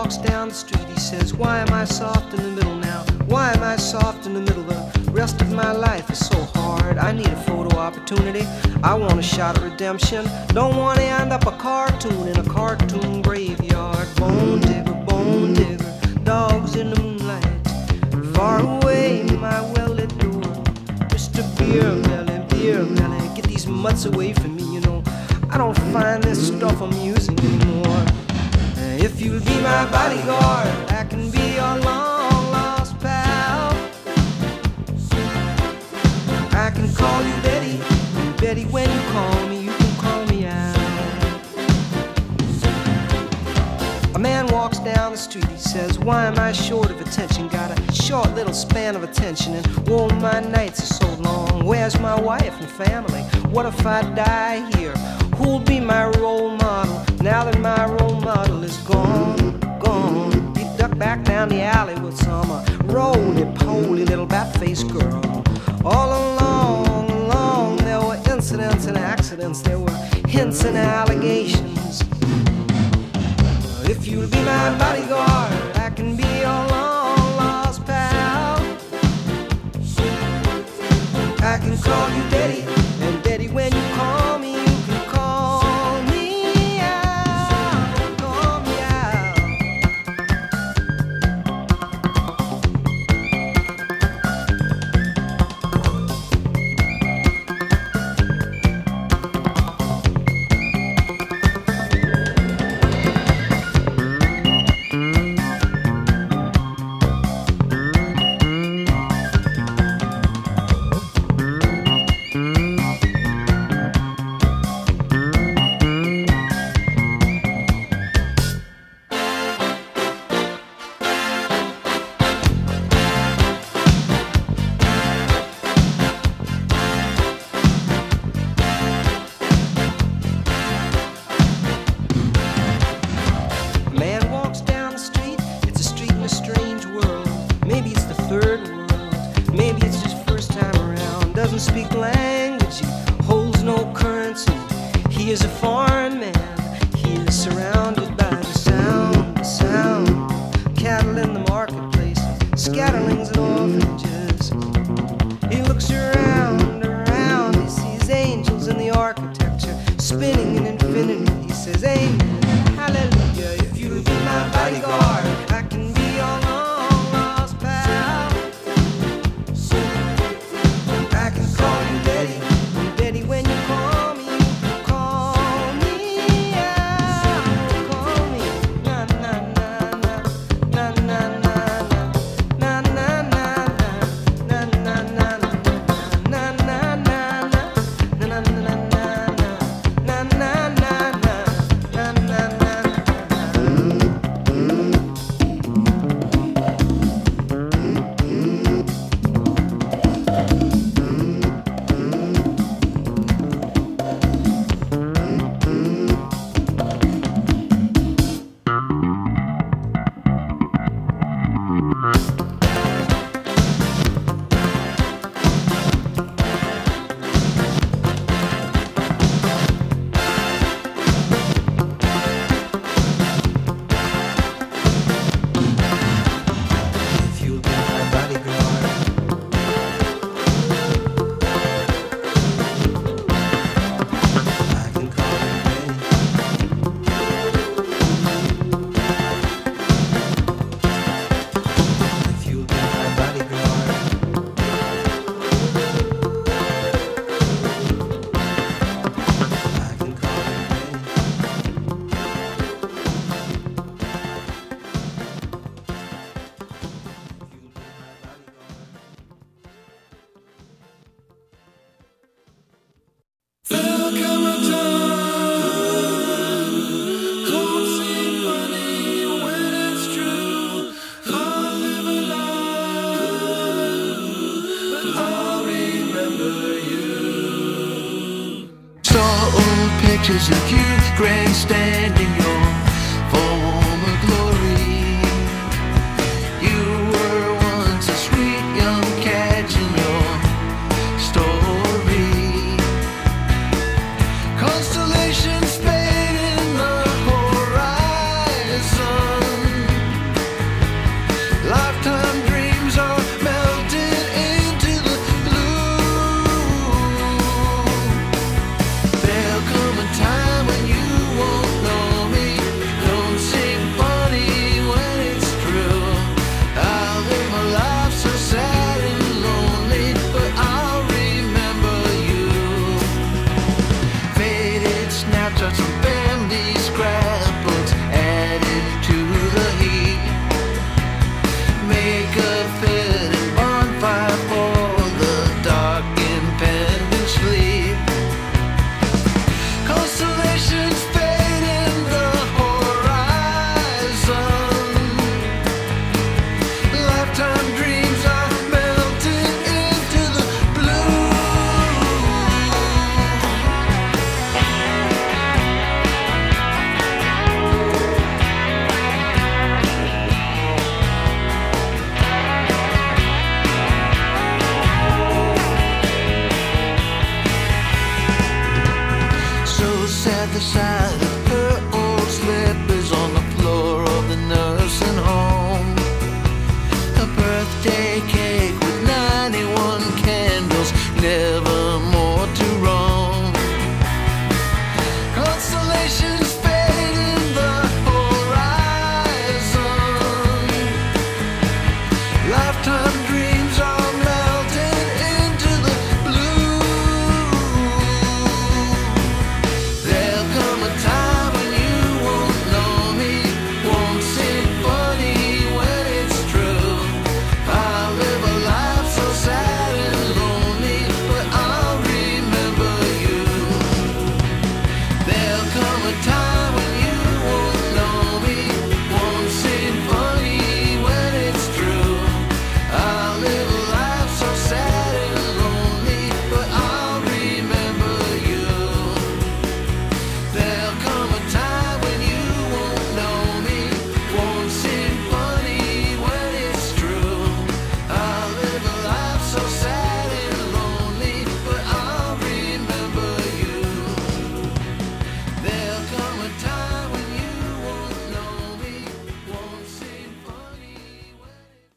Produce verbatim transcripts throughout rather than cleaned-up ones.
walks down the street, he says, why am I soft in the middle now? Why am I soft in the middle? The rest of my life is so hard. I need a photo opportunity. I want a shot at redemption. Don't want to end up a cartoon in a cartoon graveyard. Bone digger, bone digger, dogs in the moonlight. Far away, my well-lit door. Mister Beer Melly, Beer Melly, get these mutts away from me, you know. I don't find this stuff amusing anymore. If you'll be my bodyguard, I can be your long-lost pal. I can call you Betty, and Betty, when you call me, you can call me out. A man walks down the street, he says, why am I short of attention? Got a short little span of attention, and whoa, my nights are so long. Where's my wife and family? What if I die here? Who'll be my role model now that my role model is gone, gone? He ducked back down the alley with some uh, roly-poly little bat-faced girl. All along, along, there were incidents and accidents. There were hints and allegations. If you'll be my bodyguard, I can be your long-lost pal. I can call you Betty, and Betty, when you call me, you can call me out, call me out. Speak language, he holds no currency. He is a foreign man. He is surrounded by the sound, the sound. Cattle in the marketplace, scatterlings and orphanages. He looks around, around. He sees angels in the architecture, spinning in infinity. He says, amen, hallelujah. If you'll be my bodyguard, I can be your long-lost pal. I can call you Betty, and Betty, when you call me, you can call me out, call me. Na na na na, na na na na, na na na na, na na na na, na na na na, na na na na, na na na na, na na na. Pictures of you grandstanding your former glory. You were once a sweet young catch in your story. Constellations fade in the horizon. snapshots from family scrapbooks added to the heat. Make a fitting bonfire for the dark impending sleep. Constellations fade in the horizon. Lifetime dreams are melting into the blue. So sad the sight of her old slippers on the floor of the nursing home. A birthday cake with ninety-one candles, never more to roam. Constellations fade in the horizon. Lifetime dreams are melting into the blue. There'll come a time when you won't know me, won't seem funny when it's true. I'll live a life so sad and lonely, but I'll remember you. There'll come a time when you won't know me, won't seem funny when it's true. I'll live a life so sad and lonely, but I'll remember you. There'll come a time when you won't know me, won't seem funny when it's true. I'll live a life so sad and lonely, but I'll remember you. There'll come a time when you won't know me, won't seem funny when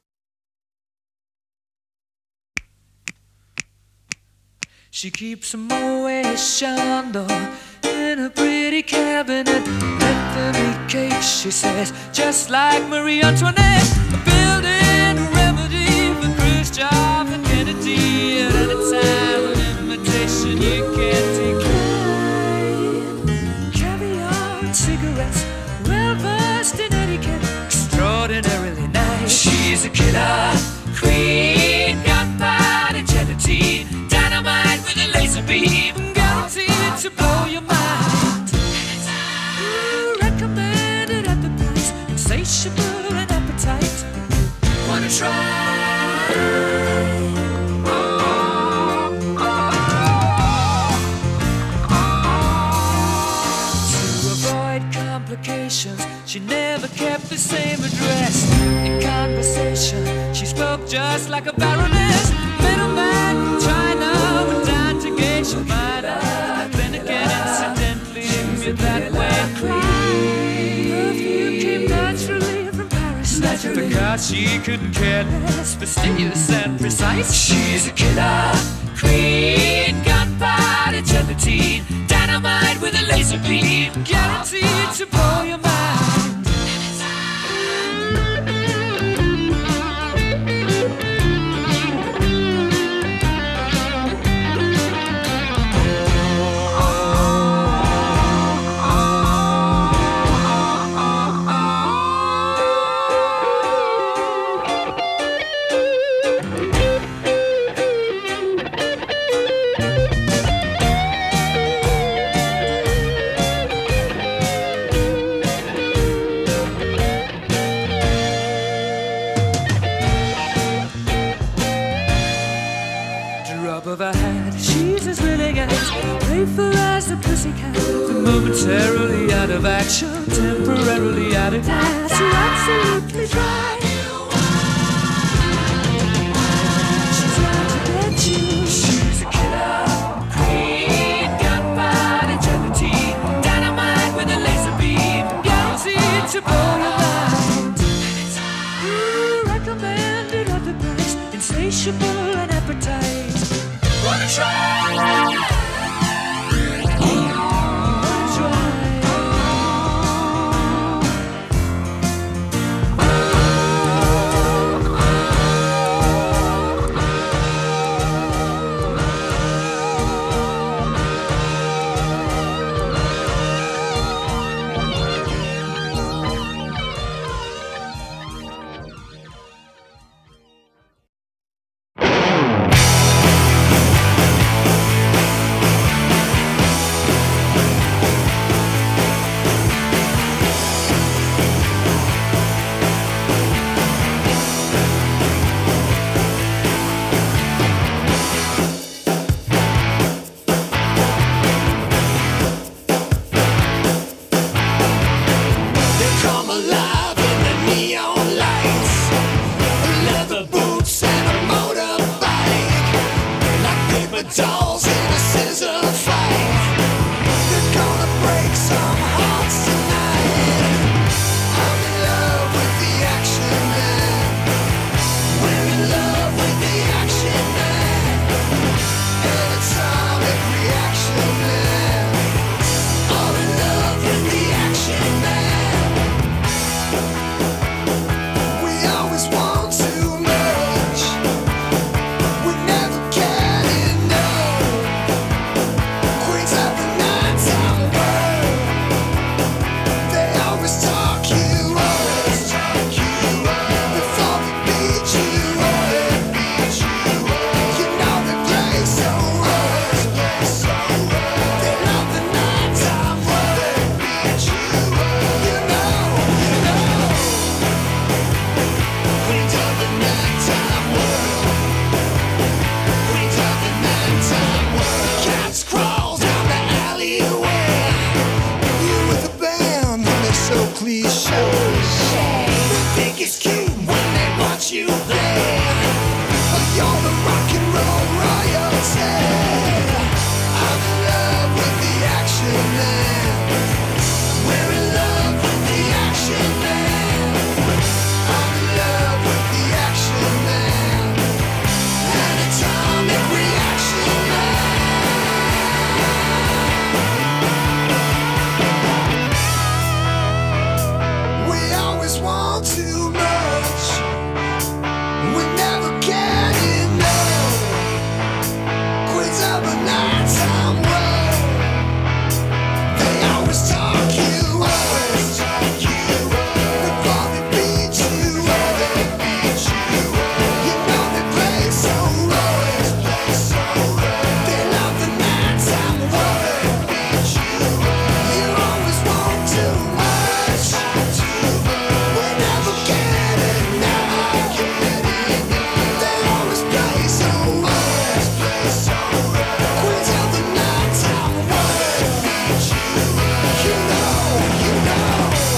She keeps a Moet Chandon in a pretty cabinet. Anthony cake, she says, just like Marie Antoinette. A building a remedy for Khrushchev and Kennedy. At any time, an invitation you can't decline. Caviar and cigarettes, well versed in etiquette, extraordinarily nice. She's a killer queen, gunpowder, gelatine, dynamite with a laser beam, guaranteed to blow your mind. Ooh, recommended at the price, insatiable and appetite. Wanna try? To avoid complications, she never kept the same address. In conversation, she spoke just like a baroness. Middleman from China went down to gauge your mind. Then again, incidentally, me that way. Perfume came naturally from Paris, because she couldn't care less, fastidious and precise. She's a killer queen, gunpowder, gelatine, dynamite with a laser beam, guaranteed to blow your mind. Drop of a hat, she's as willing as playful as a pussycat. Momentarily out of action, temporarily out of gas. You're absolutely dry. She's out to get you. She's a killer queen, gunpowder, gelatine, dynamite with a laser beam, guaranteed to blow your mind. Ooh, recommended at the price, insatiable and appetite. Wanna try? V show. They think it's cute when they watch you play. You're the rock and roll royalty. I'm in love with the action man. We're in love with the action man. I'm in love with the action man. An atomic reaction man. We always want too much. We never get enough. Queens of the nighttime world. They always talk you always talk you before they beat you up. You know they play so rough. They love the nighttime world. You always want too much. We never get enough. They always play so rough. Queens of the nighttime world. You know, you know.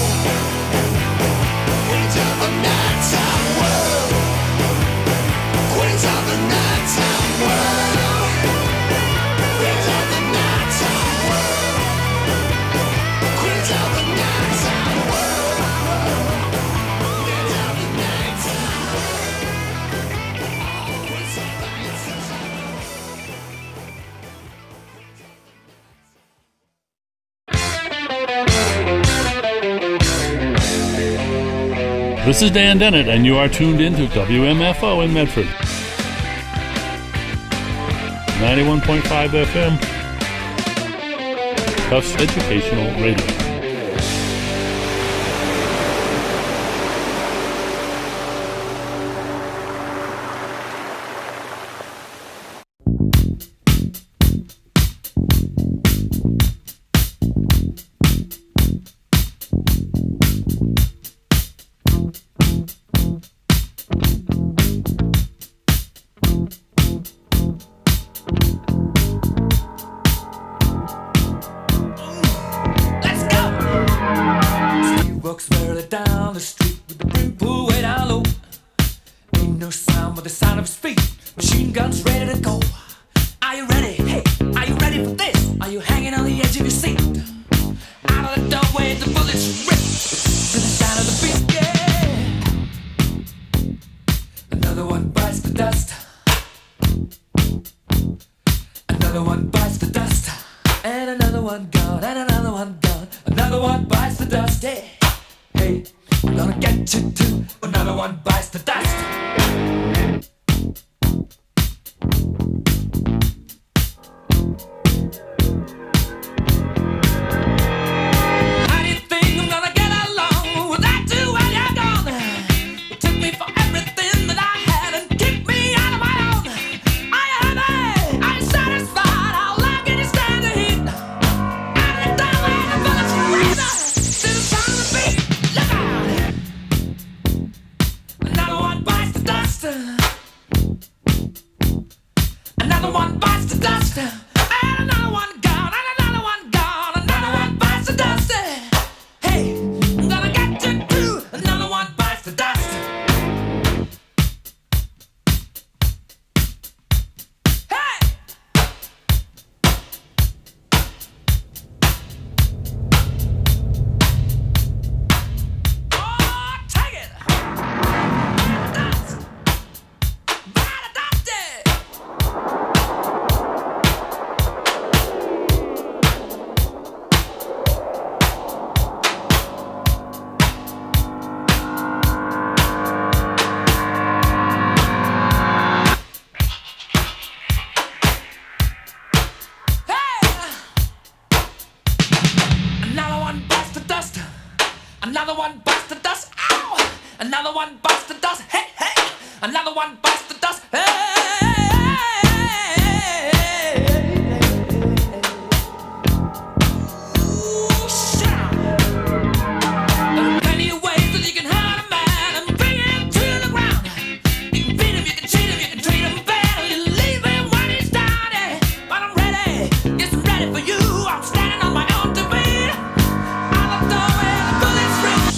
Queens of the nighttime world. Queens of the nighttime world. Queens of the nighttime world. Queens of the nighttime world. Queens of the nighttime world. Queens of the This is Dan Dennett, and you are tuned in to W M F O in Medford. ninety-one point five F M, Tufts Educational Radio. Let's go! Steve walks barely down the street with the brim pulled way down low. Ain't no sound but the sound of his feet. Machine guns ready to go. Are you ready? Hey, are you ready for this? Are you hanging on the edge of your seat? Out of the doorway, the bullets rip to the sound of the beat. Yeah. Another one bites the dust. Another one bites the dust. And another one gone, and another one gone. Another one bites the dust. Hey, hey, I'm gonna get you too. Another one bites the dust. How do you think I'm gonna get along without you when you're gone? You took me for everything that I had and kicked me out of my own. Are you happy? Are you satisfied? How long can you stand the heat? Out of the doorway, the bullets rain to the sound of the beat. Look out! Another one bites the dust. Another one bites the dust. And another one gone, and another one gone. Another one bites the dust. Hey, I'm gonna get you too. Another one bites the dust. Hey! Oh, take it! Dust! Bite the dust, yeah! Hey! Another one bites the dust. Another one bites the dust. Ow! Another one bites the dust. Hey, hey! Another one bites the dust. Hey! Ooh, shout! There are plenty of ways that you can hurt a man and bring him to the ground. You can beat him, you can cheat him, you can treat him bad, or you leave him when he's down. Yeah. But I'm ready, yes, I'm ready for you. I'm standing on my own two feet. Out the doorway, the bullets ring.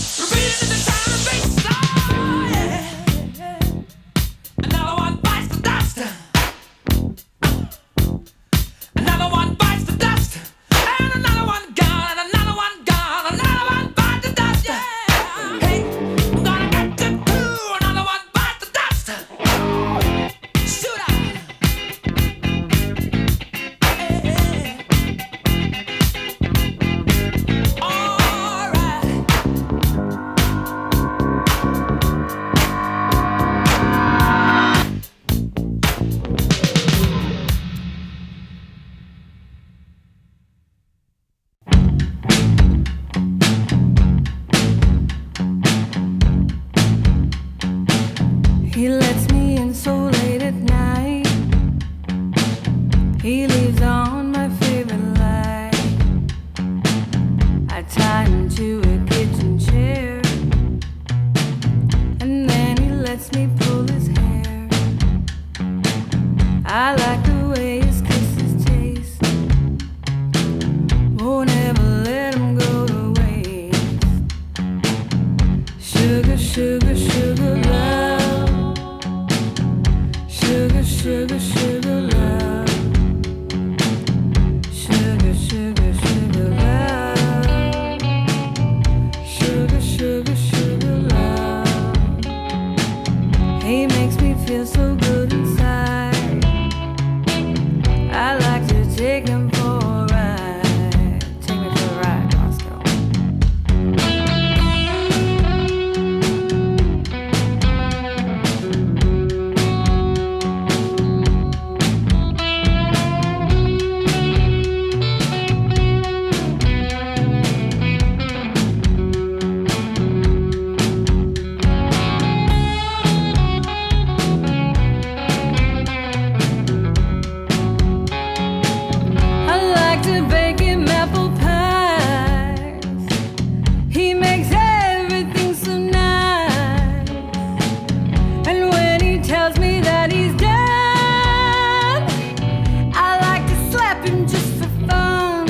to bake him apple pies. He makes everything so nice. And when he tells me that he's done, I like to slap him just for fun.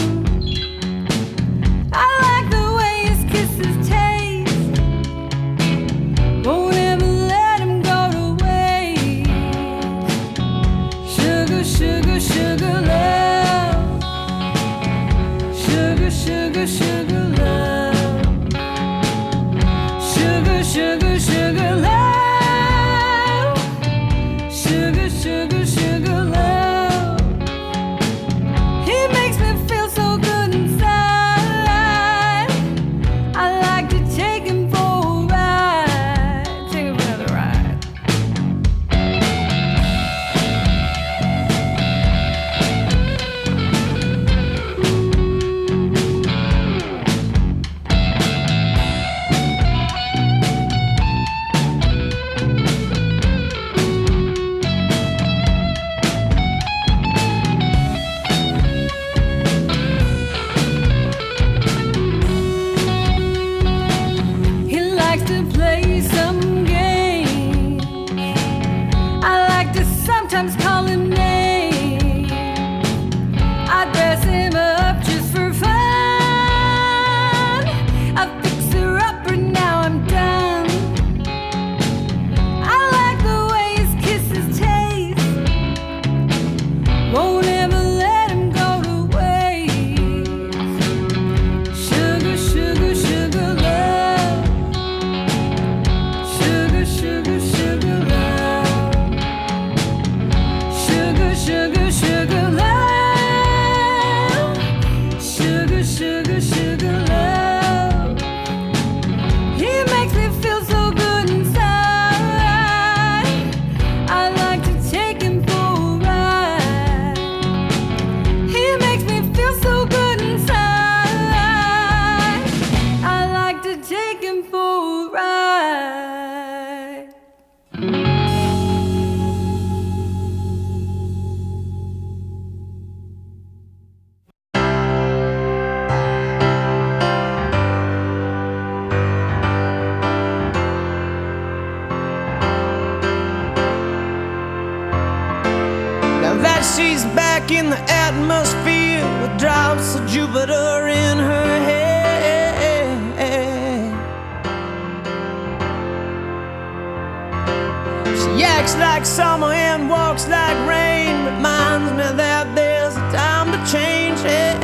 I like the way his kisses taste. Won't ever let him go to waste. Sugar, sugar, sugar love. Sugar, sugar, sugar love. Sugar, sugar, sugar love. Sugar, sugar, sugar love. He makes me feel so good inside. I like to take him for a ride. Take him for another ride. He likes to play some games. I like to sometimes call him names. I dress him up just for fun. I fix her up and now I'm done. I like the way his kisses taste. Won't ever let him go to waste. Sugar, sugar, sugar love. Sugar, sugar, sugar love. Sugar, sugar, sugar love. Sugar, sugar, sugar love. He makes me feel so good inside. I like to take him for a ride. He makes me feel so good inside. I like to take him for a ride. Now that she's back in the atmosphere with drops of Jupiter in her head. She acts like summer and walks like rain. Reminds me that there's a time to change.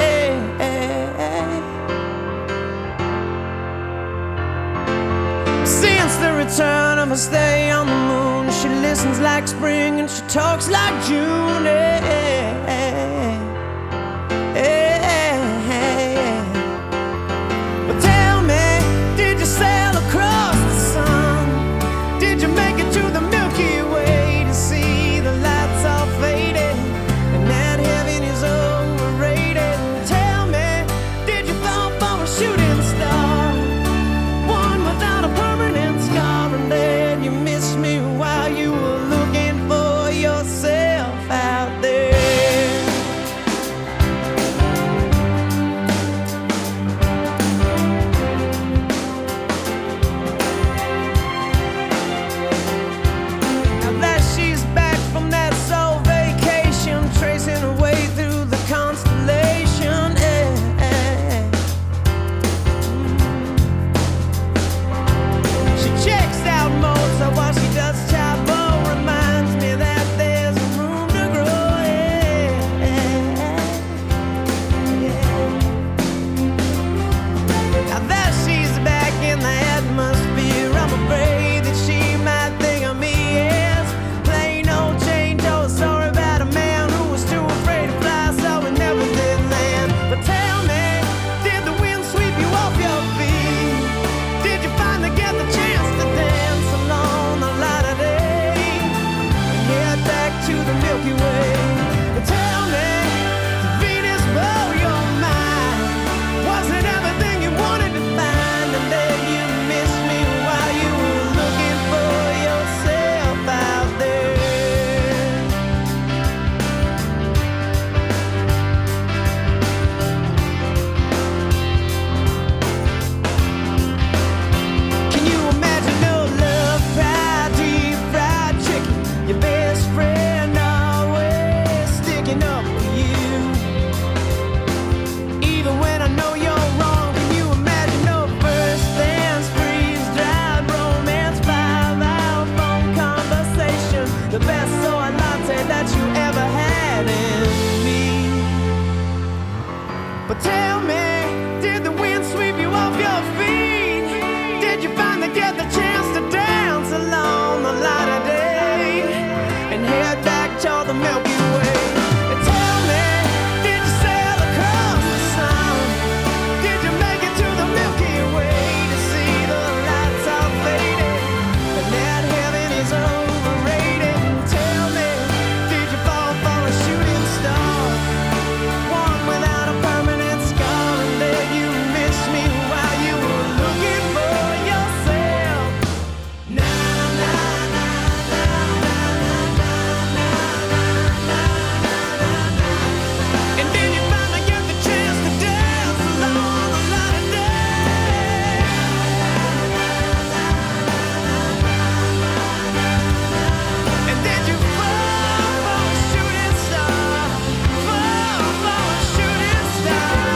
Since the return of her stay on the moon, she listens like spring and she talks like June. eh, eh, eh, eh. But tell me, did you sail across the sun? Did you make it to the Milky Way to see the lights all faded and that heaven is overrated? Tell me, did you fall for a shooting star? One without a permanent scar, and then you missed me while you were looking for yourself out there. But tell me, did the wind sweep you off your feet? Did you finally get the chance to dance along the light of day and head back toward the Milky Way? And tell me, did you sail across the sun? Did you make it to the Milky Way to see the lights all faded and that heaven is overrated? And tell me, did you fall for a shooting star, one without a permanent scar, and did you miss me while you were looking for yourself? Na na na na na na na na na. And did you finally get the chance to dance along the light of day? And did you fall for a shooting star? Fall for a shooting star?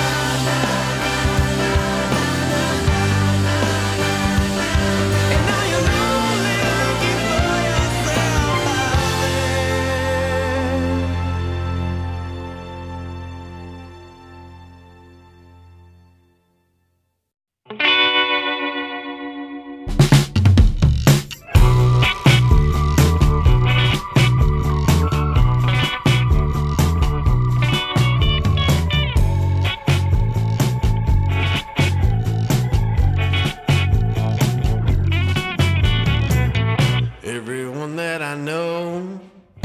And now you're lonely looking for yourself out there. Everyone that I know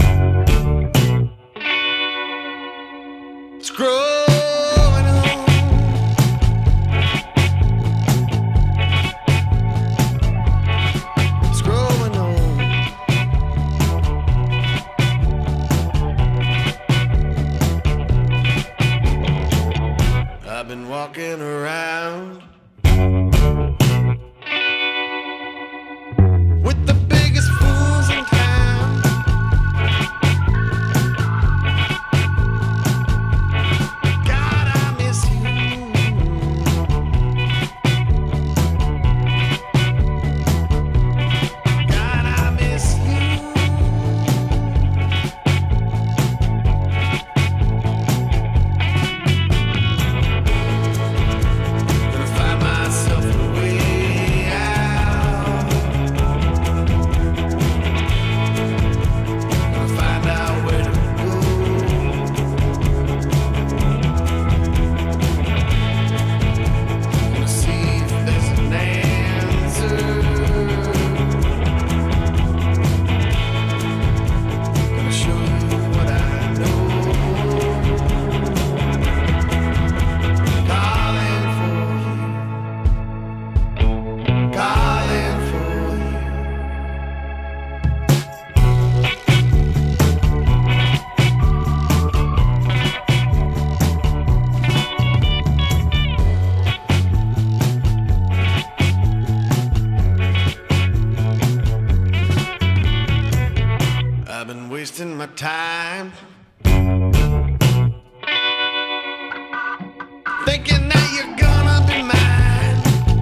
is growing old. It's growing old. I've been walking around with the biggest fools in town. God, I miss you. God, I miss you. Gonna find myself a way out. Gonna find out where to go. Gonna see if there's an answer. Gonna show you what I know. Calling for you. Calling for you. I've been wasting my time thinking that you're gonna be mine.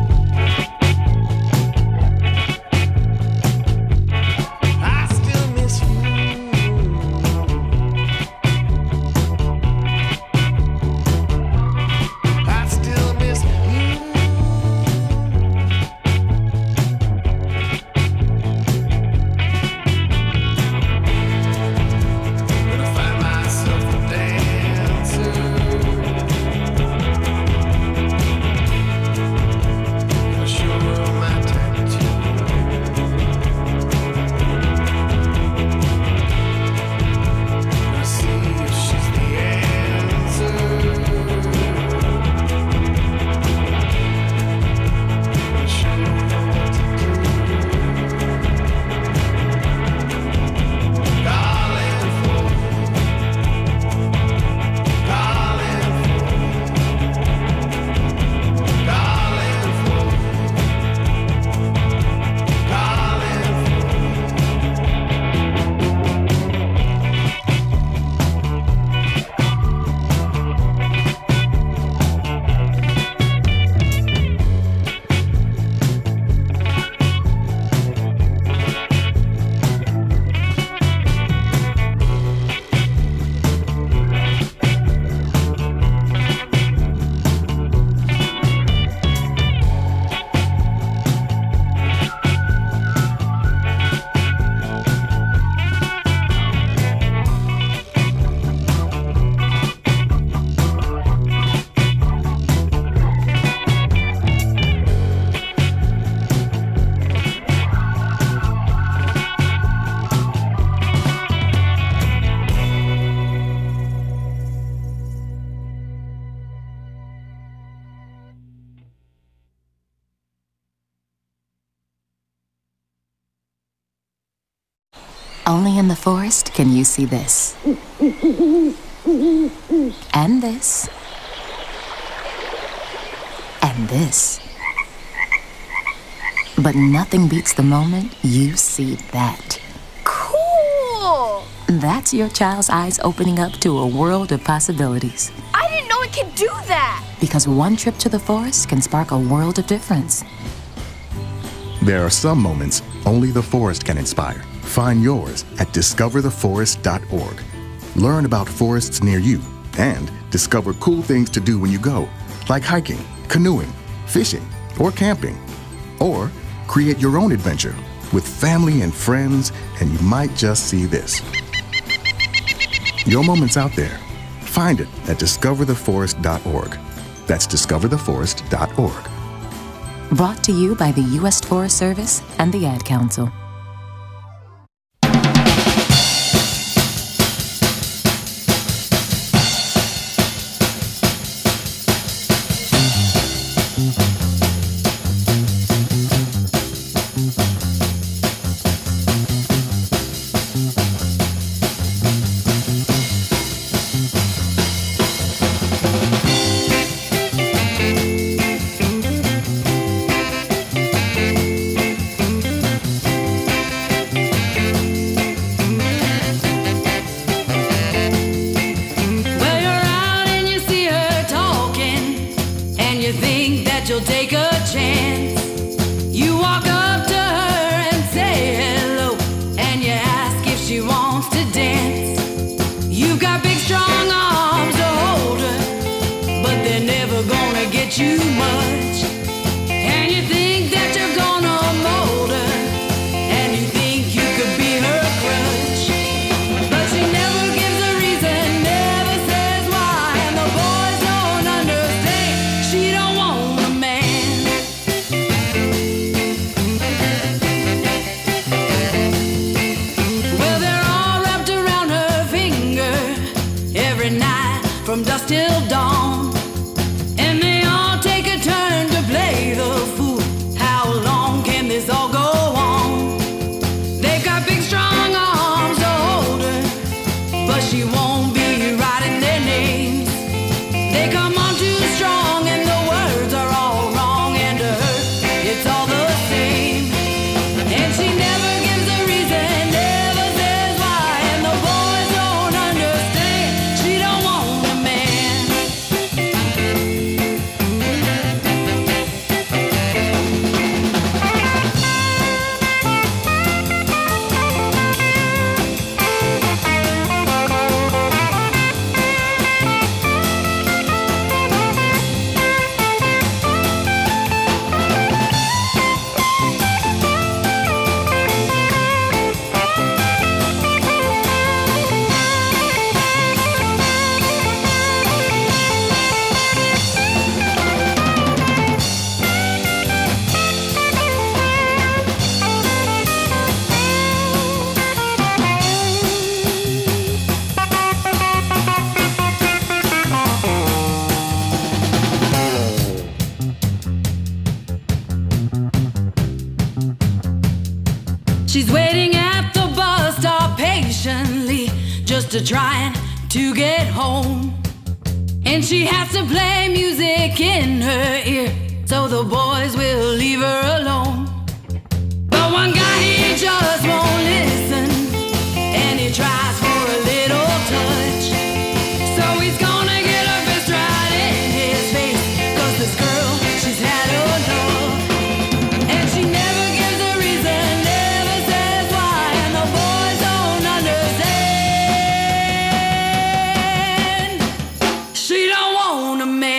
I still miss you. I still miss you. Gonna find myself a dancer. Only in the forest can you see this. And this. And this. But nothing beats the moment you see that. Cool! That's your child's eyes opening up to a world of possibilities. I didn't know it could do that! Because one trip to the forest can spark a world of difference. There are some moments only the forest can inspire. Find yours at discover the forest dot org. Learn about forests near you and discover cool things to do when you go, like hiking, canoeing, fishing, or camping. Or create your own adventure with family and friends, and you might just see this. Your moment's out there. Find it at discover the forest dot org. That's discover the forest dot org. Brought to you by the U S Forest Service and the Ad Council. She's waiting at the bus stop patiently, just to trying to get home. And she has to play music in her ear, so the boys will leave her alone. But one guy, he just won't listen, and he tries for a little touch. So he's gonna get a fist right in his face, 'cause this girl, she's had enough. And she never gives a reason, never says why, and the boys don't understand. She don't want a man.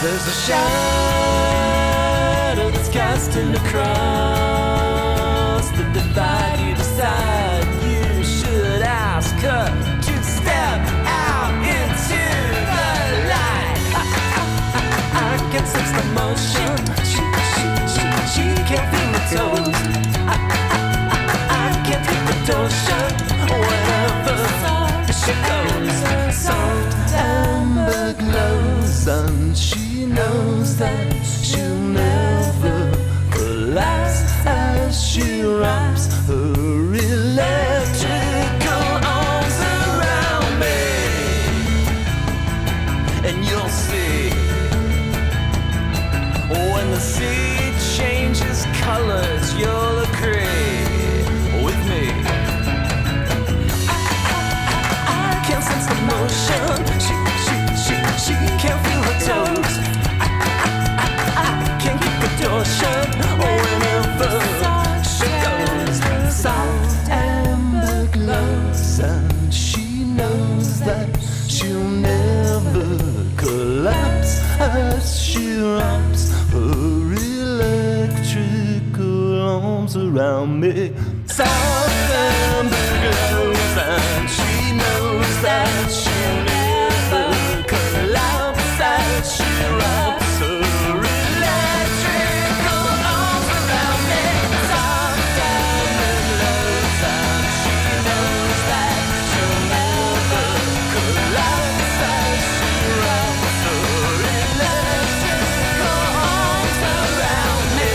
There's a shadow that's casting across the divide. You decide you should ask her to step out into the light. I, I, I, I can sense the motion. She, she, she, she can't feel the toes. I, I, I, I can't keep the door shut wherever she goes. Soft amber glows, and she knows that she'll never collapse as she wraps her electrical arms around me. And you'll see when the sea changes colors, you'll agree with me. I can't sense the motion. She, she, she, she can't feel her toes. I, I, I, I can't keep the door shut whenever she goes. Soft amber glows, and she knows that she'll never collapse as she wraps her electrical arms around me. Soft amber glows, and she knows that she'll never collapse as she wraps her electrical arms around me. Soft amber glows, and she knows that she'll never collapse as she wraps her electrical arms around me.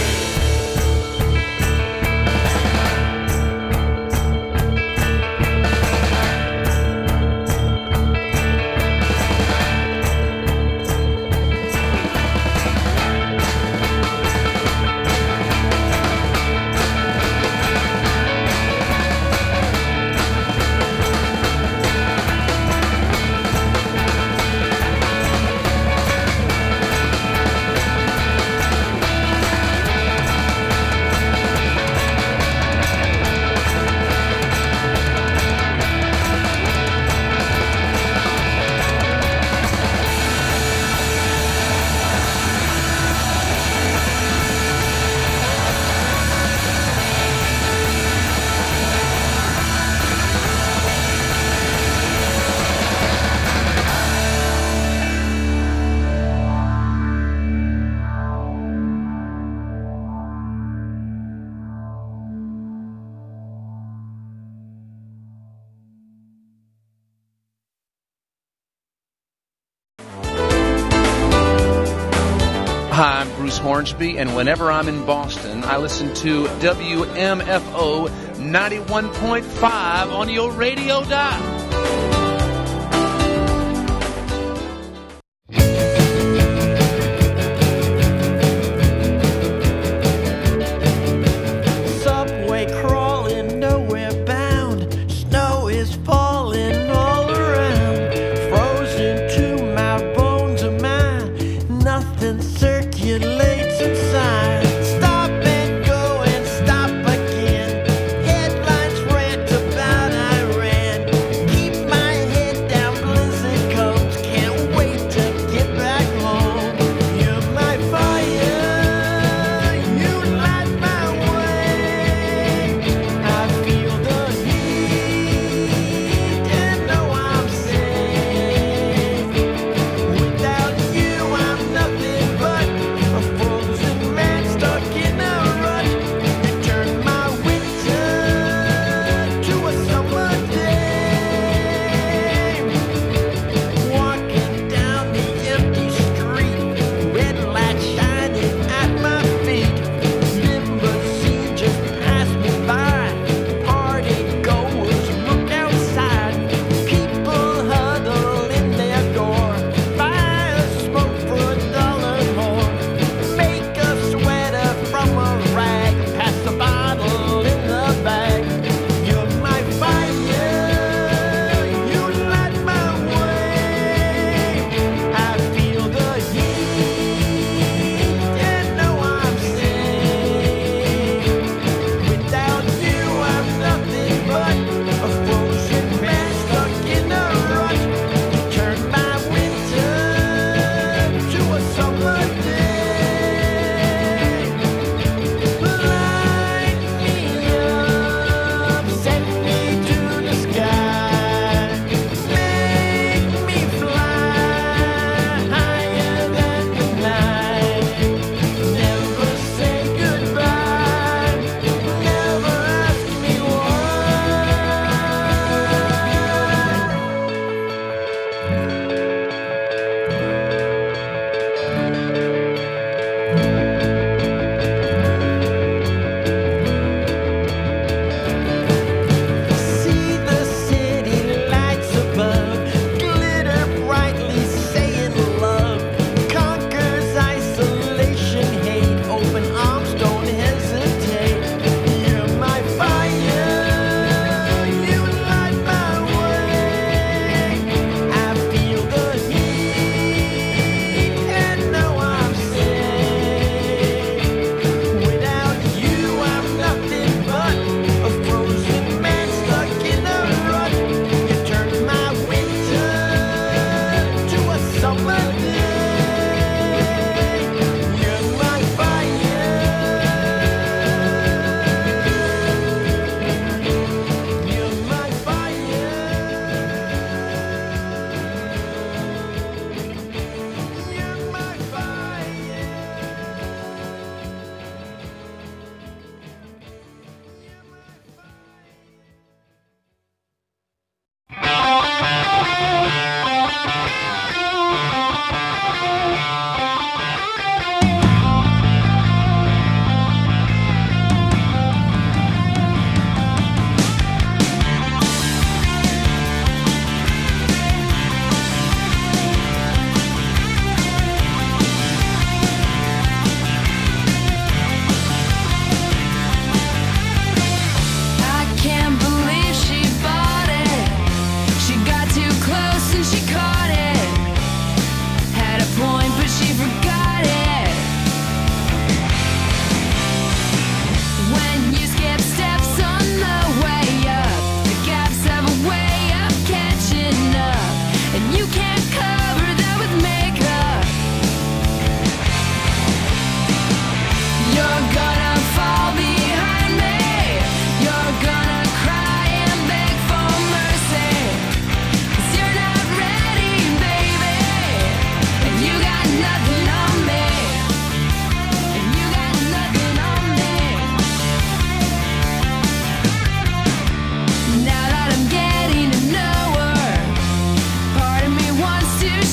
Hi, I'm Bruce Hornsby, and whenever I'm in Boston, I listen to W M F O ninety-one point five on your radio dial. Subway crawling, nowhere bound. Snow is falling all around. Frozen to my bones of mine. Nothing circulates inside. Stop and go and stop again. Headlines rant about Iran. Keep my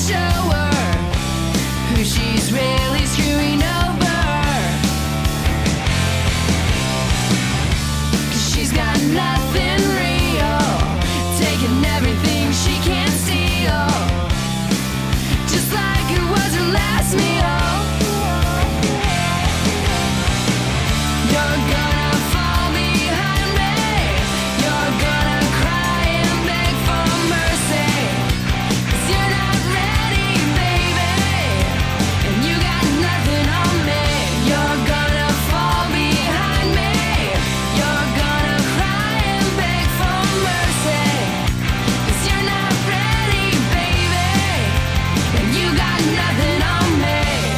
show her who she's really screwing over. 'Cause she's got nothing real, taking everything she can't steal, just like it was her last meal. You're gonna fall behind me, you're gonna cry and beg for mercy, 'cause you're not ready, baby, and you got nothing on me. You're gonna fall behind me, you're gonna cry and beg for mercy, 'cause you're not ready, baby, and you got nothing on me.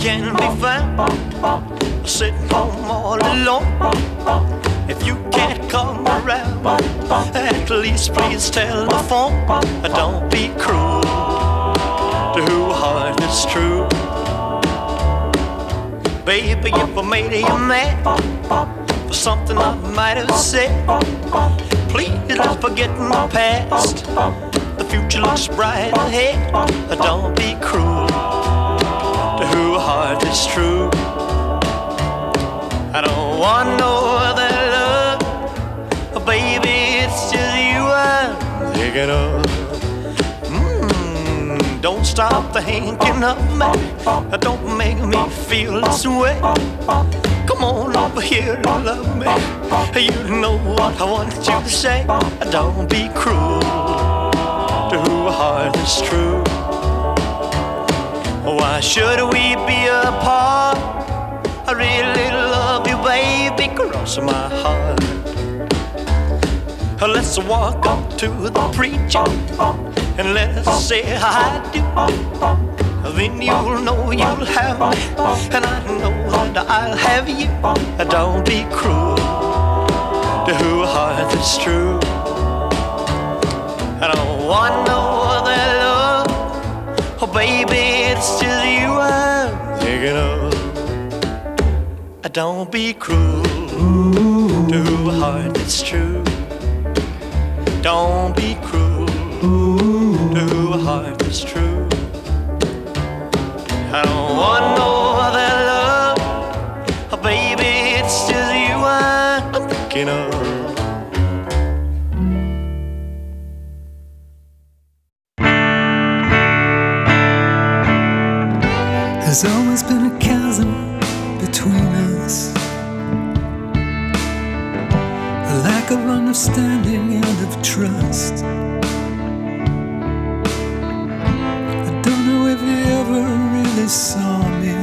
can be found sitting home all alone. If you can't come around, at least please telephone. Don't be cruel to who heart is true. Baby, if I made you mad for something I might have said, please don't forget my past. The future looks bright ahead. Don't be cruel to who heart is true. I don't want no other love, baby, it's just you I'm thinking of. Mm, don't stop thinking of me, don't make me feel this way. Come on over here and love me, you know what I want you to say. Don't be cruel to who heart is true. Why should we be apart? I really love you, baby, cross my heart. Let's walk up to the preacher and let's say I do. Then you'll know you'll have me, and I know that I'll have you. Don't be cruel to who heart is true. I don't want no other love, oh baby, it's just you I'm thinking of. Don't be cruel to who heart is true. Don't be cruel to who heart is true. I don't want no other love, oh baby, it's just you I'm thinking of. There's always been a chasm between us, a lack of understanding and of trust. I don't know if you ever really saw me,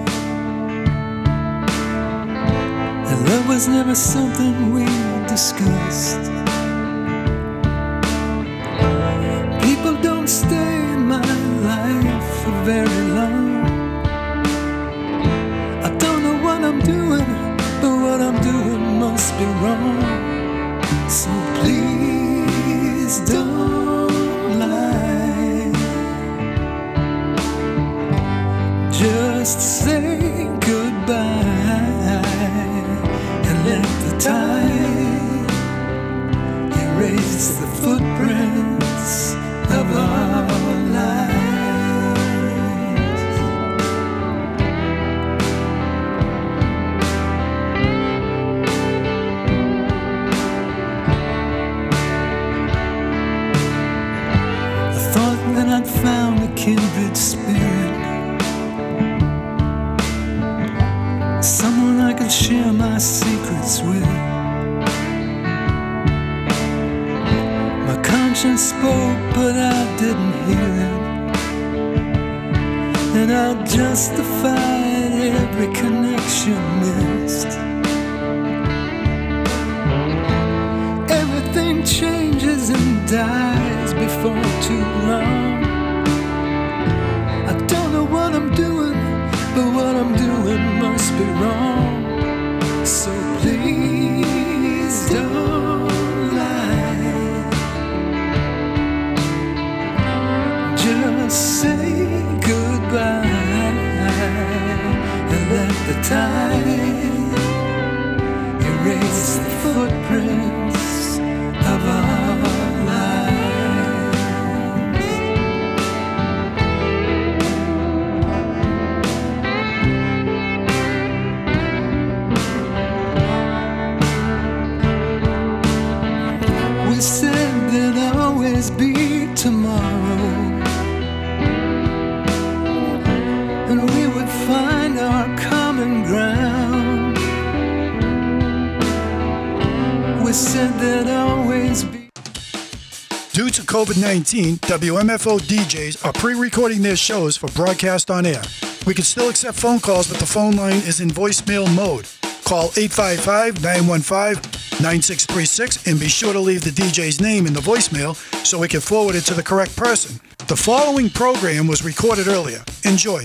and love was never something we discussed. People don't stay in my life for very long. I'm doing, but what I'm doing must be wrong. So please don't lie. Just say goodbye and let the tide erase the footprints of our lives. I'd found a kindred spirit, someone I could share my secrets with. My conscience spoke, but I didn't hear it, and I justified every connection missed. Everything changes and dies before too long. I don't know what I'm doing, but what I'm doing must be wrong. So please don't lie. Just say goodbye and let the tide erase the footprints of our lives. We said there'd always be tomorrow, and we would find our common ground. We said there'd always be. Due to COVID nineteen, W M F O D Js are pre-recording their shows for broadcast on air. We can still accept phone calls, but the phone line is in voicemail mode. Call eight five five, nine one five, nine six three six and be sure to leave the D J's name in the voicemail so we can forward it to the correct person. The following program was recorded earlier. Enjoy.